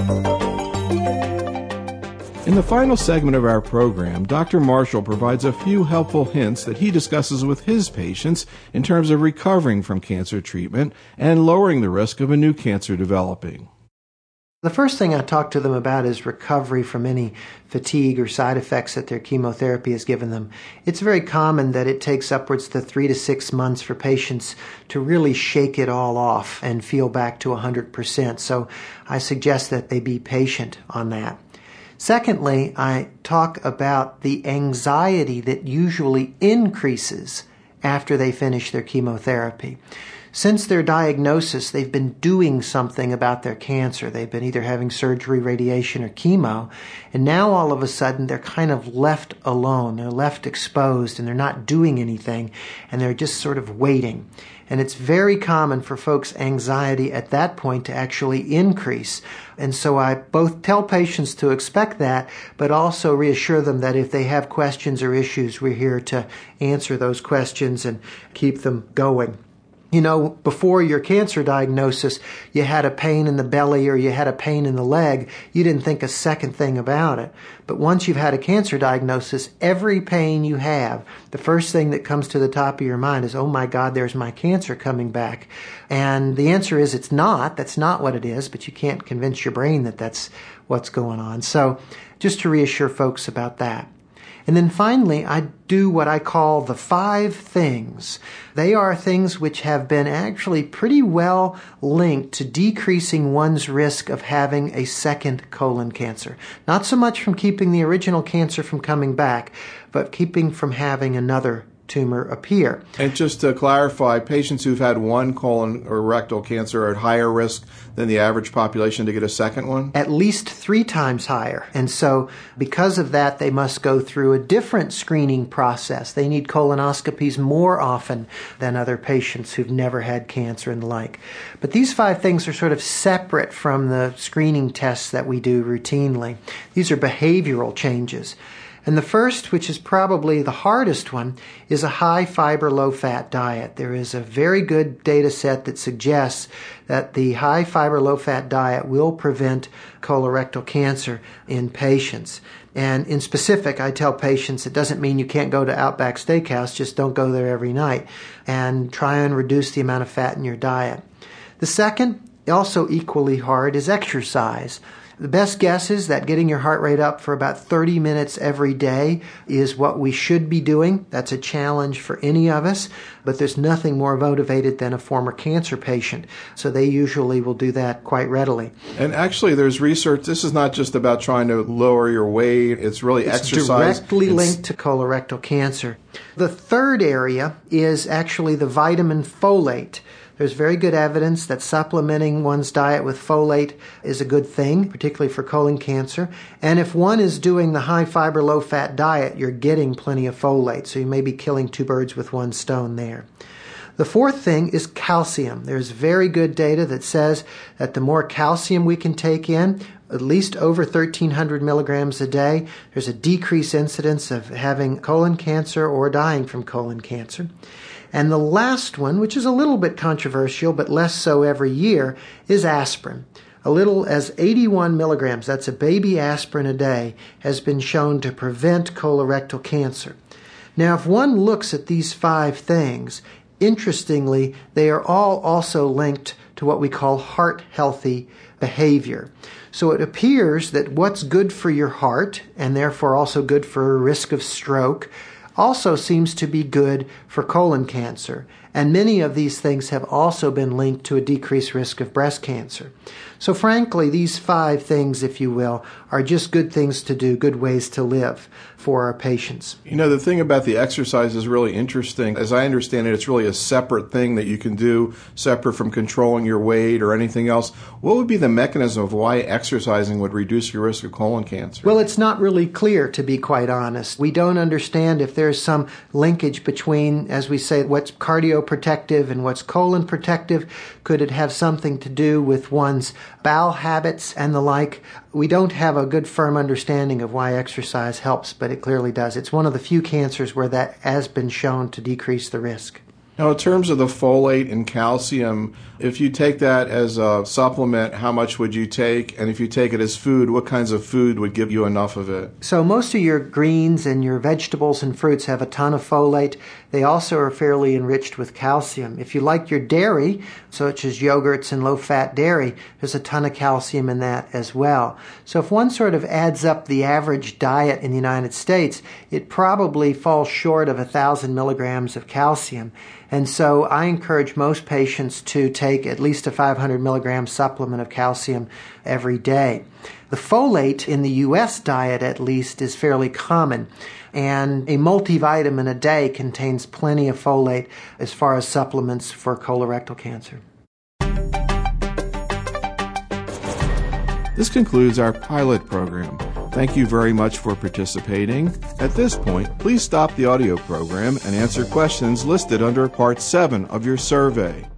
In the final segment of our program, Dr. Marshall provides a few helpful hints that he discusses with his patients in terms of recovering from cancer treatment and lowering the risk of a new cancer developing. The first thing I talk to them about is recovery from any fatigue or side effects that their chemotherapy has given them. It's very common that it takes upwards to 3 to 6 months for patients to really shake it all off and feel back to 100%. So I suggest that they be patient on that. Secondly, I talk about the anxiety that usually increases after they finish their chemotherapy. Since their diagnosis, they've been doing something about their cancer. They've been either having surgery, radiation, or chemo, and now all of a sudden they're kind of left alone. They're left exposed, and they're not doing anything, and they're just sort of waiting. And it's very common for folks' anxiety at that point to actually increase. And so I both tell patients to expect that, but also reassure them that if they have questions or issues, we're here to answer those questions and keep them going. You know, before your cancer diagnosis, you had a pain in the belly or you had a pain in the leg. You didn't think a second thing about it. But once you've had a cancer diagnosis, every pain you have, the first thing that comes to the top of your mind is, oh my God, there's my cancer coming back. And the answer is it's not. That's not what it is, but you can't convince your brain that that's what's going on. So just to reassure folks about that. And then finally, I do what I call the 5 things. They are things which have been actually pretty well linked to decreasing one's risk of having a second colon cancer. Not so much from keeping the original cancer from coming back, but keeping from having another tumor appear. And just to clarify, patients who've had one colon or rectal cancer are at higher risk than the average population to get a second one? At least 3 times higher. And so because of that, they must go through a different screening process. They need colonoscopies more often than other patients who've never had cancer and the like. But these 5 things are sort of separate from the screening tests that we do routinely. These are behavioral changes. And the first, which is probably the hardest one, is a high-fiber, low-fat diet. There is a very good data set that suggests that the high-fiber, low-fat diet will prevent colorectal cancer in patients. And in specific, I tell patients it doesn't mean you can't go to Outback Steakhouse, just don't go there every night, and try and reduce the amount of fat in your diet. The second, also equally hard, is exercise. The best guess is that getting your heart rate up for about 30 minutes every day is what we should be doing. That's a challenge for any of us, but there's nothing more motivated than a former cancer patient. So they usually will do that quite readily. And actually, there's research. This is not just about trying to lower your weight. It's really exercise. It's directly linked to colorectal cancer. The third area is actually the vitamin folate. There's very good evidence that supplementing one's diet with folate is a good thing, particularly for colon cancer. And if one is doing the high-fiber, low-fat diet, you're getting plenty of folate. So you may be killing 2 birds with 1 stone there. The fourth thing is calcium. There's very good data that says that the more calcium we can take in, at least over 1,300 milligrams a day, there's a decreased incidence of having colon cancer or dying from colon cancer. And the last one, which is a little bit controversial, but less so every year, is aspirin. A little as 81 milligrams, that's a baby aspirin a day, has been shown to prevent colorectal cancer. Now, if one looks at these 5 things, interestingly, they are all also linked to what we call heart-healthy behavior. So it appears that what's good for your heart, and therefore also good for risk of stroke, also seems to be good for colon cancer. And many of these things have also been linked to a decreased risk of breast cancer. So frankly, these 5 things, if you will, are just good things to do, good ways to live for our patients. You know, the thing about the exercise is really interesting. As I understand it, it's really a separate thing that you can do, separate from controlling your weight or anything else. What would be the mechanism of why exercising would reduce your risk of colon cancer? Well, it's not really clear, to be quite honest. We don't understand if there's some linkage between, as we say, what's cardioprotective and what's colon protective. Could it have something to do with one's bowel habits and the like? We don't have a good firm understanding of why exercise helps, but it clearly does. It's one of the few cancers where that has been shown to decrease the risk. Now, in terms of the folate and calcium, if you take that as a supplement, how much would you take? And if you take it as food, what kinds of food would give you enough of it? So most of your greens and your vegetables and fruits have a ton of folate. They also are fairly enriched with calcium. If you like your dairy, such as yogurts and low-fat dairy, there's a ton of calcium in that as well. So if one sort of adds up the average diet in the United States, it probably falls short of 1,000 milligrams of calcium. And so I encourage most patients to take at least a 500 milligram supplement of calcium every day. The folate in the U.S. diet, at least, is fairly common, and a multivitamin a day contains plenty of folate as far as supplements for colorectal cancer. This concludes our pilot program. Thank you very much for participating. At this point, please stop the audio program and answer questions listed under Part 7 of your survey.